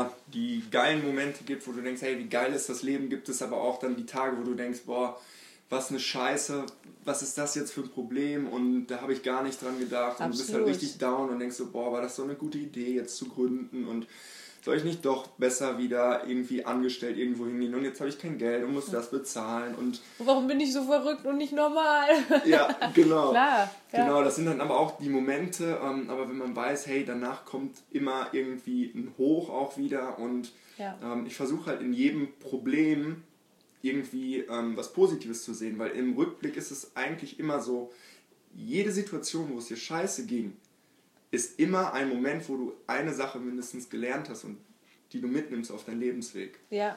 geilen Momente gibt, wo du denkst, hey, wie geil ist das Leben, gibt es aber auch dann die Tage, wo du denkst, boah, was eine Scheiße, was ist das jetzt für ein Problem und da habe ich gar nicht dran gedacht. Und du bist halt richtig down und denkst so, boah, war das so eine gute Idee jetzt zu gründen und soll ich nicht doch besser wieder irgendwie angestellt irgendwo hingehen und jetzt habe ich kein Geld und muss das bezahlen und warum bin ich so verrückt und nicht normal? Ja, genau. Klar. Ja. Genau, das sind dann aber auch die Momente, aber wenn man weiß, hey, danach kommt immer irgendwie ein Hoch auch wieder und ich versuche halt in jedem Problem irgendwie was Positives zu sehen, weil im Rückblick ist es eigentlich immer so, jede Situation, wo es dir scheiße ging, ist immer ein Moment, wo du eine Sache mindestens gelernt hast und die du mitnimmst auf deinen Lebensweg. Ja.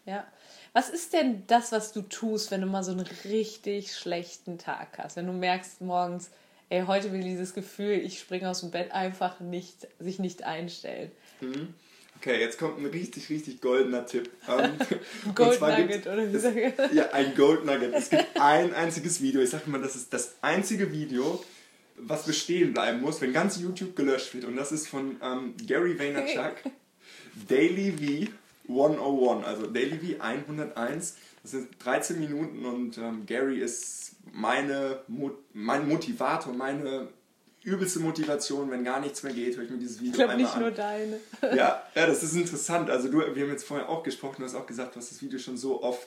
Was ist denn das, was du tust, wenn du mal so einen richtig schlechten Tag hast? Wenn du merkst morgens, ey, heute will dieses Gefühl, ich springe aus dem Bett, einfach sich nicht einstellen. Okay, jetzt kommt ein richtig, richtig goldener Tipp. Gold Nugget, oder wie sagt ihr? Ja, ein Gold Nugget. Es gibt ein einziges Video, ich sage immer, das ist das einzige Video, was bestehen bleiben muss, wenn ganz YouTube gelöscht wird. Und das ist von Gary Vaynerchuk, Daily V 101, also Daily V 101. Das sind 13 Minuten und Gary ist mein Motivator, meine übelste Motivation, wenn gar nichts mehr geht, höre ich mir dieses Video ich glaube einmal nicht an. nur deine. Ja, das ist interessant. Also wir haben jetzt vorher auch gesprochen, du hast auch gesagt, du hast das Video schon so oft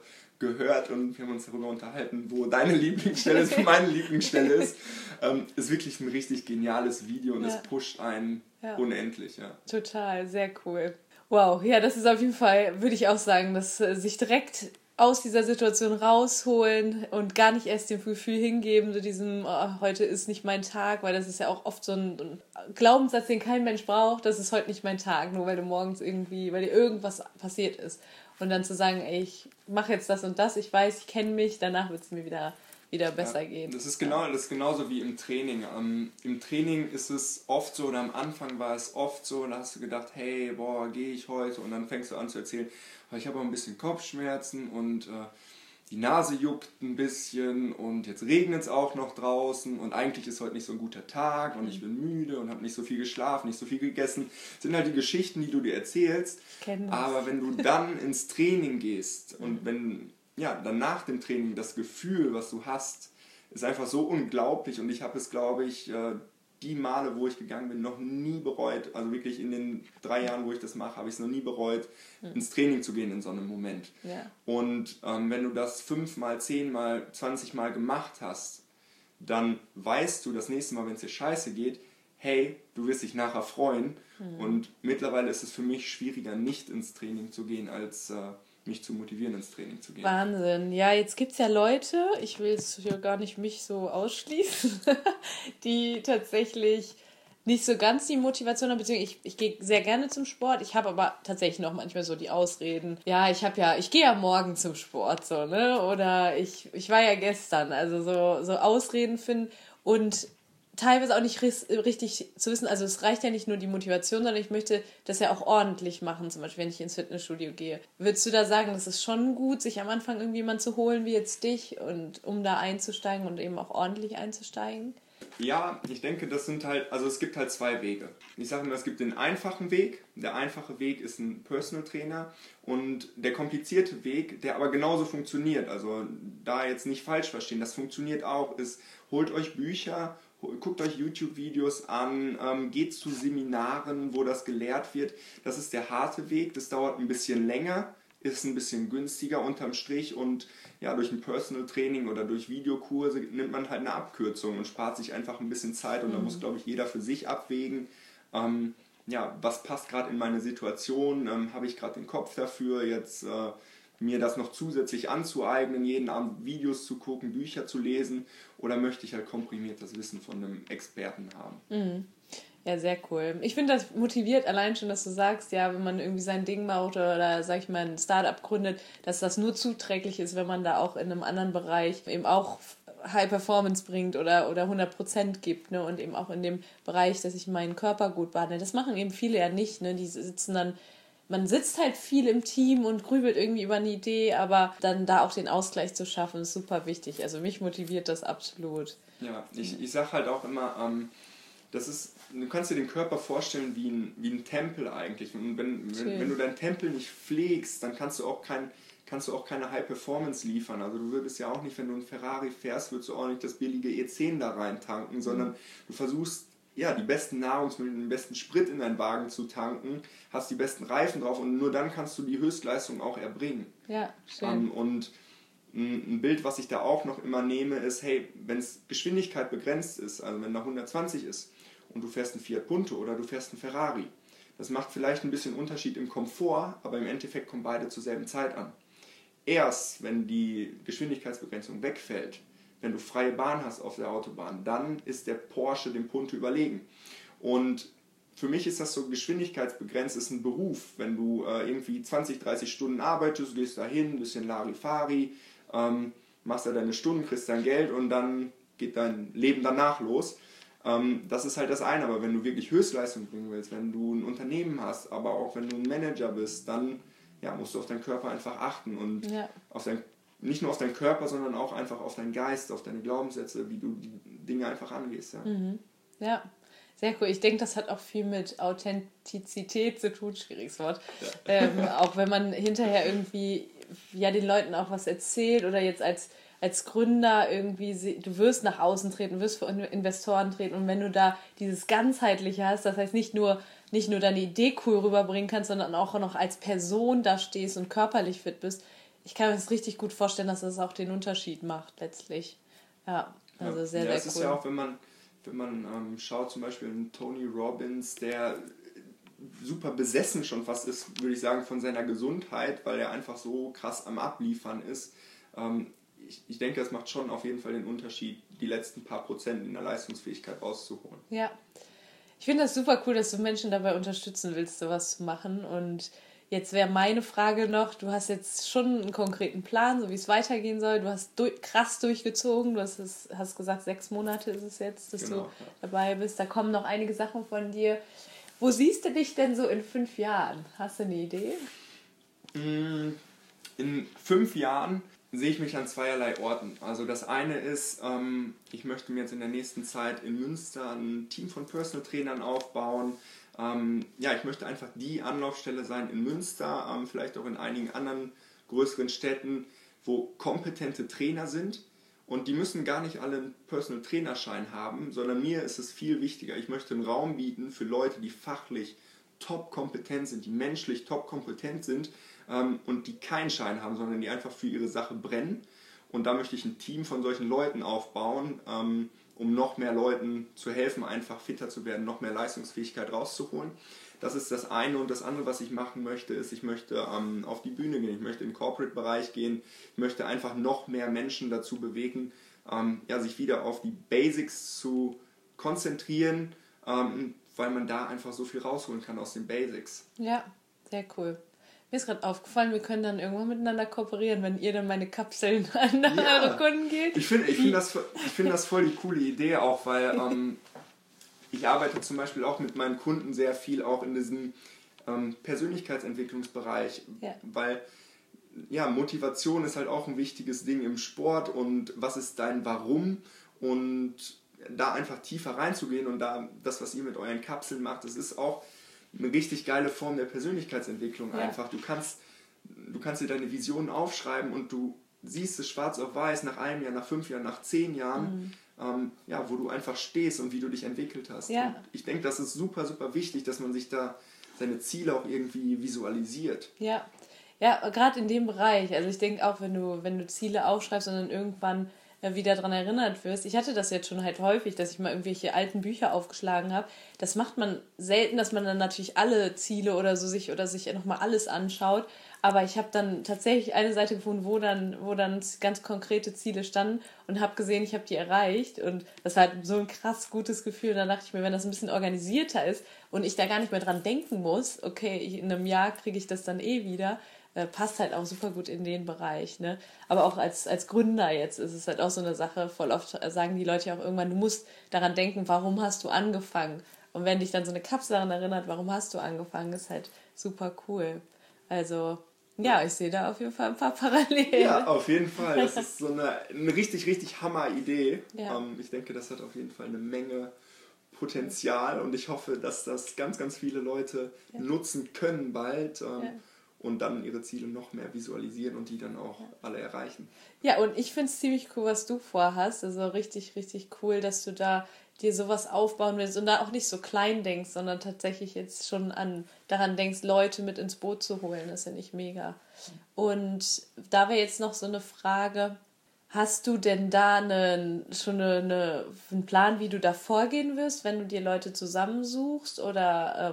gehört und wir haben uns darüber unterhalten, wo deine Lieblingsstelle ist, wo meine Lieblingsstelle ist. Ist wirklich ein richtig geniales Video und es pusht einen unendlich. Ja. Total, sehr cool. Wow, ja, das ist auf jeden Fall, würde ich auch sagen, dass sich direkt aus dieser Situation rausholen und gar nicht erst dem Gefühl hingeben, so diesem, oh, heute ist nicht mein Tag, weil das ist ja auch oft so ein Glaubenssatz, den kein Mensch braucht, das ist heute nicht mein Tag, nur weil du morgens irgendwie, weil dir irgendwas passiert ist. Und dann zu sagen, ey, ich mache jetzt das und das, ich weiß, ich kenne mich, danach wird es mir wieder besser gehen. Das ist genauso wie im Training. Im Training ist es oft so, oder am Anfang war es oft so, da hast du gedacht, hey, boah, gehe ich heute? Und dann fängst du an zu erzählen, ich habe auch ein bisschen Kopfschmerzen und die Nase juckt ein bisschen und jetzt regnet es auch noch draußen und eigentlich ist heute nicht so ein guter Tag und ich bin müde und habe nicht so viel geschlafen, nicht so viel gegessen. Das sind halt die Geschichten, die du dir erzählst. Aber wenn du dann ins Training gehst und wenn dann nach dem Training das Gefühl, was du hast, ist einfach so unglaublich und ich habe es, glaube ich, die Male, wo ich gegangen bin, noch nie bereut. Also wirklich in den 3 Jahren, wo ich das mache, habe ich es noch nie bereut, ins Training zu gehen in so einem Moment. Ja. Und wenn du das 5 mal, 10 mal, 20 Mal gemacht hast, dann weißt du das nächste Mal, wenn es dir scheiße geht, hey, du wirst dich nachher freuen. Und mittlerweile ist es für mich schwieriger, nicht ins Training zu gehen, als mich zu motivieren, ins Training zu gehen. Wahnsinn. Ja, jetzt gibt es ja Leute, ich will es hier gar nicht mich so ausschließen, die tatsächlich nicht so ganz die Motivation haben, beziehungsweise ich gehe sehr gerne zum Sport, ich habe aber tatsächlich noch manchmal so die Ausreden, ich gehe ja morgen zum Sport, so, ne, oder ich war ja gestern, also so Ausreden finden und teilweise auch nicht richtig zu wissen, also es reicht ja nicht nur die Motivation, sondern ich möchte das ja auch ordentlich machen, zum Beispiel wenn ich ins Fitnessstudio gehe. Würdest du da sagen, das ist schon gut, sich am Anfang irgendwie jemanden zu holen wie jetzt dich, und um da einzusteigen und eben auch ordentlich einzusteigen? Ja, ich denke, das sind halt, also es gibt halt 2 Wege. Ich sage immer, es gibt den einfachen Weg. Der einfache Weg ist ein Personal Trainer und der komplizierte Weg, der aber genauso funktioniert, also da jetzt nicht falsch verstehen, das funktioniert auch, ist, holt euch Bücher, guckt euch YouTube-Videos an, geht zu Seminaren, wo das gelehrt wird. Das ist der harte Weg, das dauert ein bisschen länger, ist ein bisschen günstiger unterm Strich und ja, durch ein Personal Training oder durch Videokurse nimmt man halt eine Abkürzung und spart sich einfach ein bisschen Zeit und da muss, glaube ich, jeder für sich abwägen, was passt gerade in meine Situation, habe ich gerade den Kopf dafür, jetzt mir das noch zusätzlich anzueignen, jeden Abend Videos zu gucken, Bücher zu lesen, oder möchte ich halt komprimiert das Wissen von einem Experten haben. Mhm. Ja, sehr cool. Ich finde, das motiviert allein schon, dass du sagst, ja, wenn man irgendwie sein Ding macht oder, sag ich mal, ein Startup gründet, dass das nur zuträglich ist, wenn man da auch in einem anderen Bereich eben auch High Performance bringt oder 100% gibt, ne? Und eben auch in dem Bereich, dass ich meinen Körper gut behandle. Das machen eben viele ja nicht, ne? Die sitzen dann, man sitzt halt viel im Team und grübelt irgendwie über eine Idee, aber dann da auch den Ausgleich zu schaffen, ist super wichtig. Also mich motiviert das absolut. Ja, ich sage halt auch immer, du kannst dir den Körper vorstellen wie ein Tempel eigentlich. Und wenn du deinen Tempel nicht pflegst, dann kannst du auch keine High Performance liefern. Also du würdest ja auch nicht, wenn du einen Ferrari fährst, würdest du auch nicht das billige E10 da rein tanken, sondern du versuchst, ja, die besten Nahrungsmittel, den besten Sprit in deinen Wagen zu tanken, hast die besten Reifen drauf und nur dann kannst du die Höchstleistung auch erbringen. Ja, schön. Und ein Bild, was ich da auch noch immer nehme, ist, hey, wenn es Geschwindigkeit begrenzt ist, also wenn da 120 ist und du fährst einen Fiat Punto oder du fährst einen Ferrari, das macht vielleicht ein bisschen Unterschied im Komfort, aber im Endeffekt kommen beide zur selben Zeit an. Erst wenn die Geschwindigkeitsbegrenzung wegfällt, wenn du freie Bahn hast auf der Autobahn, dann ist der Porsche dem Punto überlegen. Und für mich ist das so, geschwindigkeitsbegrenzt ist ein Beruf. Wenn du irgendwie 20, 30 Stunden arbeitest, gehst da hin, ein bisschen Larifari, machst da deine Stunden, kriegst dein Geld und dann geht dein Leben danach los. Das ist halt das eine, aber wenn du wirklich Höchstleistung bringen willst, wenn du ein Unternehmen hast, aber auch wenn du ein Manager bist, dann musst du auf deinen Körper einfach achten und nicht nur auf deinen Körper, sondern auch einfach auf deinen Geist, auf deine Glaubenssätze, wie du die Dinge einfach angehst. Ja, ja, sehr cool. Ich denke, das hat auch viel mit Authentizität zu tun, schwieriges Wort. Ja. Auch wenn man hinterher irgendwie den Leuten auch was erzählt oder jetzt als als Gründer irgendwie, du wirst nach außen treten, wirst für Investoren treten und wenn du da dieses Ganzheitliche hast, das heißt nicht nur deine Idee cool rüberbringen kannst, sondern auch noch als Person da stehst und körperlich fit bist, ich kann mir das richtig gut vorstellen, dass das auch den Unterschied macht letztlich. Ja, also sehr, sehr cool. Es ist ja auch, wenn man schaut, zum Beispiel einen Tony Robbins, der super besessen schon fast ist, würde ich sagen, von seiner Gesundheit, weil er einfach so krass am Abliefern ist. Ich denke, es macht schon auf jeden Fall den Unterschied, die letzten paar Prozent in der Leistungsfähigkeit rauszuholen. Ja, ich finde das super cool, dass du Menschen dabei unterstützen willst, sowas zu machen. Und jetzt wäre meine Frage noch, du hast jetzt schon einen konkreten Plan, so wie es weitergehen soll. Du hast krass durchgezogen, du hast gesagt, 6 Monate ist es jetzt, dass du dabei bist. Da kommen noch einige Sachen von dir. Wo siehst du dich denn so in 5 Jahren? Hast du eine Idee? In 5 Jahren sehe ich mich an zweierlei Orten. Also das eine ist, ich möchte mir jetzt in der nächsten Zeit in Münster ein Team von Personal Trainern aufbauen. Ich möchte einfach die Anlaufstelle sein in Münster, vielleicht auch in einigen anderen größeren Städten, wo kompetente Trainer sind. Und die müssen gar nicht alle einen Personal Trainerschein haben, sondern mir ist es viel wichtiger. Ich möchte einen Raum bieten für Leute, die fachlich top kompetent sind, die menschlich top kompetent sind und die keinen Schein haben, sondern die einfach für ihre Sache brennen. Und da möchte ich ein Team von solchen Leuten aufbauen, um noch mehr Leuten zu helfen, einfach fitter zu werden, noch mehr Leistungsfähigkeit rauszuholen. Das ist das eine. Und das andere, was ich machen möchte, ist, ich möchte auf die Bühne gehen, ich möchte in den Corporate-Bereich gehen, ich möchte einfach noch mehr Menschen dazu bewegen, sich wieder auf die Basics zu konzentrieren, weil man da einfach so viel rausholen kann aus den Basics. Ja, sehr cool. Mir ist gerade aufgefallen, wir können dann irgendwann miteinander kooperieren, wenn ihr dann meine Kapseln an eure Kunden geht. Ich find das voll die coole Idee auch, weil ich arbeite zum Beispiel auch mit meinen Kunden sehr viel auch in diesem Persönlichkeitsentwicklungsbereich, weil Motivation ist halt auch ein wichtiges Ding im Sport und was ist dein Warum und da einfach tiefer reinzugehen und da das, was ihr mit euren Kapseln macht, das ist auch eine richtig geile Form der Persönlichkeitsentwicklung einfach. Du kannst dir deine Visionen aufschreiben und du siehst es schwarz auf weiß nach einem Jahr, nach 5 Jahren, nach 10 Jahren, wo du einfach stehst und wie du dich entwickelt hast. Ja. Und ich denke, das ist super, super wichtig, dass man sich da seine Ziele auch irgendwie visualisiert. Ja, gerade in dem Bereich. Also ich denke auch, wenn du Ziele aufschreibst und dann irgendwann wieder daran erinnert wirst. Ich hatte das jetzt schon halt häufig, dass ich mal irgendwelche alten Bücher aufgeschlagen habe. Das macht man selten, dass man dann natürlich alle Ziele oder so sich nochmal alles anschaut. Aber ich habe dann tatsächlich eine Seite gefunden, wo dann ganz konkrete Ziele standen und habe gesehen, ich habe die erreicht. Und das war halt so ein krass gutes Gefühl. Und dann dachte ich mir, wenn das ein bisschen organisierter ist und ich da gar nicht mehr dran denken muss, okay, in einem Jahr kriege ich das dann wieder, passt halt auch super gut in den Bereich, ne? Aber auch als Gründer jetzt ist es halt auch so eine Sache, voll oft sagen die Leute ja auch irgendwann, du musst daran denken, warum hast du angefangen? Und wenn dich dann so eine Kapsel daran erinnert, warum hast du angefangen, ist halt super cool. Also, ich sehe da auf jeden Fall ein paar Parallelen. Ja, auf jeden Fall. Das ist so eine richtig, richtig Hammer-Idee. Ja. Ich denke, das hat auf jeden Fall eine Menge Potenzial und ich hoffe, dass das ganz, ganz viele Leute nutzen können bald. Und dann ihre Ziele noch mehr visualisieren und die dann auch alle erreichen. Ja, und ich finde es ziemlich cool, was du vorhast. Also richtig, richtig cool, dass du da dir sowas aufbauen willst und da auch nicht so klein denkst, sondern tatsächlich jetzt schon daran denkst, Leute mit ins Boot zu holen. Das finde ich mega. Und da wäre jetzt noch so eine Frage, hast du denn da schon einen Plan, wie du da vorgehen wirst, wenn du dir Leute zusammensuchst? Oder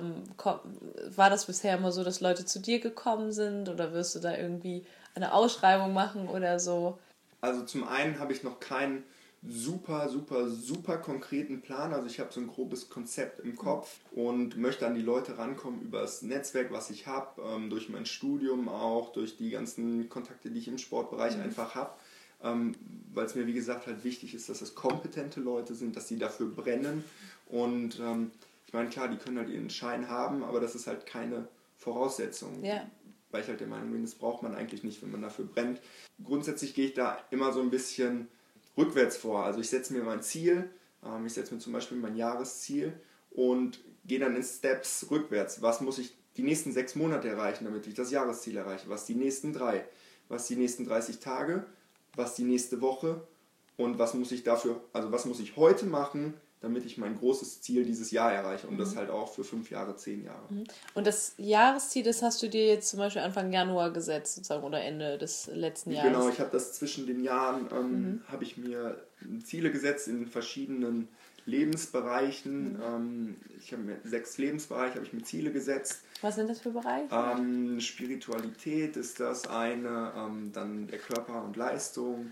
war das bisher immer so, dass Leute zu dir gekommen sind? Oder wirst du da irgendwie eine Ausschreibung machen oder so? Also zum einen habe ich noch keinen super, super, super konkreten Plan. Also ich habe so ein grobes Konzept im Kopf und möchte an die Leute rankommen über das Netzwerk, was ich habe, durch mein Studium auch, durch die ganzen Kontakte, die ich im Sportbereich einfach habe. Weil es mir, wie gesagt, halt wichtig ist, dass es kompetente Leute sind, dass sie dafür brennen. Und ich meine, klar, die können halt ihren Schein haben, aber das ist halt keine Voraussetzung. Ja. Weil ich halt der Meinung bin, das braucht man eigentlich nicht, wenn man dafür brennt. Grundsätzlich gehe ich da immer so ein bisschen rückwärts vor. Also ich setze mir mein Ziel, ich setze mir zum Beispiel mein Jahresziel und gehe dann in Steps rückwärts. Was muss ich die nächsten 6 Monate erreichen, damit ich das Jahresziel erreiche? Was die nächsten 3? Was die nächsten 30 Tage? was die nächste Woche und was muss ich heute machen, damit ich mein großes Ziel dieses Jahr erreiche. Und das halt auch für 5 Jahre, 10 Jahre. Und das Jahresziel, das hast du dir jetzt zum Beispiel Anfang Januar gesetzt, sozusagen, oder Ende des letzten Jahres? Genau, ich habe das zwischen den Jahren, habe ich mir Ziele gesetzt in verschiedenen Lebensbereichen. Ich habe mir 6 Lebensbereiche, habe ich mir Ziele gesetzt. Was sind das für Bereiche? Spiritualität ist das eine, dann der Körper und Leistung,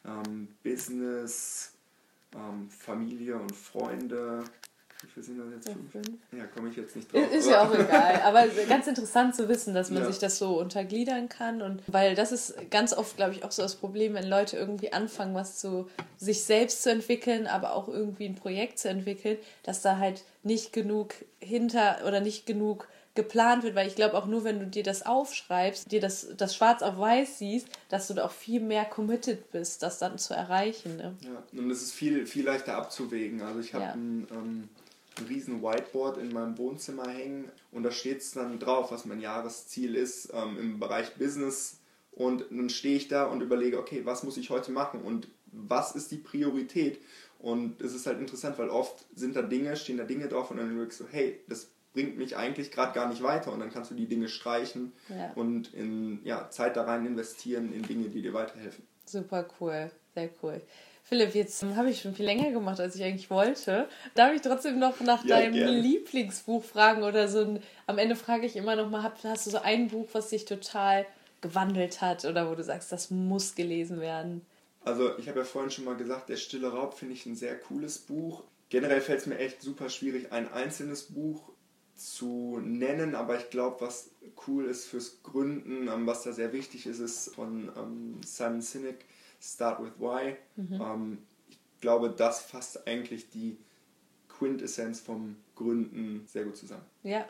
Business, Familie und Freunde. Wie viel sind das jetzt? 5? Ja, komme ich jetzt nicht drauf. Ist ja auch egal, aber ganz interessant zu wissen, dass man sich das so untergliedern kann. Und weil das ist ganz oft, glaube ich, auch so das Problem, wenn Leute irgendwie anfangen, was zu sich selbst zu entwickeln, aber auch irgendwie ein Projekt zu entwickeln, dass da halt nicht genug nicht genug geplant wird, weil ich glaube auch nur, wenn du dir das aufschreibst, dir das schwarz auf weiß siehst, dass du da auch viel mehr committed bist, das dann zu erreichen. Ne? Ja, und es ist viel, viel leichter abzuwägen. Also ich habe ein riesen Whiteboard in meinem Wohnzimmer hängen und da steht es dann drauf, was mein Jahresziel ist im Bereich Business, und dann stehe ich da und überlege, okay, was muss ich heute machen und was ist die Priorität? Und es ist halt interessant, weil oft stehen da Dinge drauf und dann überlegst du, hey, das bringt mich eigentlich gerade gar nicht weiter, und dann kannst du die Dinge streichen und Zeit da rein investieren in Dinge, die dir weiterhelfen. Super cool, sehr cool. Philipp, jetzt habe ich schon viel länger gemacht, als ich eigentlich wollte. Darf ich trotzdem noch nach deinem Lieblingsbuch fragen oder so? Am Ende frage ich immer noch mal, hast du so ein Buch, was dich total gewandelt hat oder wo du sagst, das muss gelesen werden? Also ich habe ja vorhin schon mal gesagt, Der stille Raub finde ich ein sehr cooles Buch. Generell fällt es mir echt super schwierig, ein einzelnes Buch zu nennen, aber ich glaube, was cool ist fürs Gründen, was da sehr wichtig ist, ist von Simon Sinek, Start with Why. Ich glaube, das fasst eigentlich die Quintessenz vom Gründen sehr gut zusammen. Ja.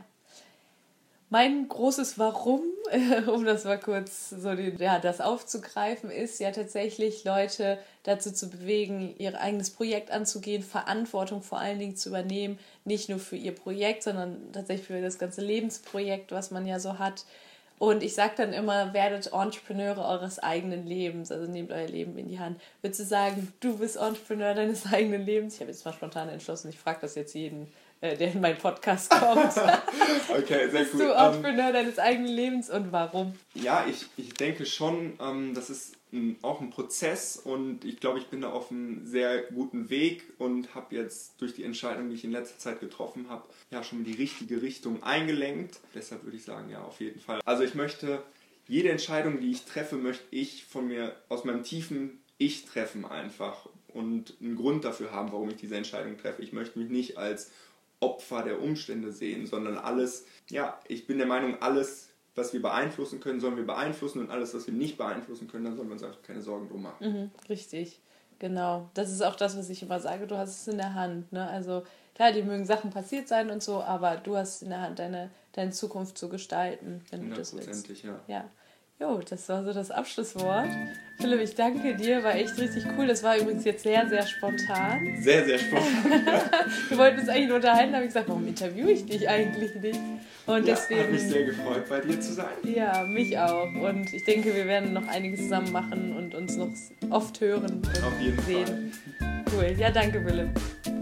Mein großes Warum, um das mal kurz so das aufzugreifen, ist ja tatsächlich Leute dazu zu bewegen, ihr eigenes Projekt anzugehen, Verantwortung vor allen Dingen zu übernehmen, nicht nur für ihr Projekt, sondern tatsächlich für das ganze Lebensprojekt, was man ja so hat. Und ich sage dann immer, werdet Entrepreneure eures eigenen Lebens, also nehmt euer Leben in die Hand. Würdest du sagen, du bist Entrepreneur deines eigenen Lebens? Ich habe jetzt mal spontan entschlossen, ich frage das jetzt jeden, der in meinen Podcast kommt. Okay, sehr gut. Bist gut. du Entrepreneur deines eigenen Lebens und warum? Ja, ich denke schon, das ist auch ein Prozess, und ich glaube, ich bin da auf einem sehr guten Weg und habe jetzt durch die Entscheidung, die ich in letzter Zeit getroffen habe, ja schon die richtige Richtung eingelenkt. Deshalb würde ich sagen, ja, auf jeden Fall. Also jede Entscheidung, die ich treffe, möchte ich von mir, aus meinem tiefen Ich treffen einfach und einen Grund dafür haben, warum ich diese Entscheidung treffe. Ich möchte mich nicht als Opfer der Umstände sehen, sondern ich bin der Meinung, alles, was wir beeinflussen können, sollen wir beeinflussen, und alles, was wir nicht beeinflussen können, dann sollen wir uns einfach keine Sorgen drum machen. Richtig, genau. Das ist auch das, was ich immer sage, du hast es in der Hand. Ne? Also klar, dir mögen Sachen passiert sein und so, aber du hast in der Hand, deine Zukunft zu gestalten, wenn du das willst. Ja. Jo, das war so das Abschlusswort. Philipp, ich danke dir, war echt richtig cool. Das war übrigens jetzt sehr, sehr spontan. Sehr, sehr spontan. Wir wollten uns eigentlich nur unterhalten, habe ich gesagt, warum interviewe ich dich eigentlich nicht? Und deswegen, hat mich sehr gefreut, bei dir zu sein. Ja, mich auch. Und ich denke, wir werden noch einiges zusammen machen und uns noch oft hören und auf jeden sehen. Fall. Cool. Ja, danke, Philipp.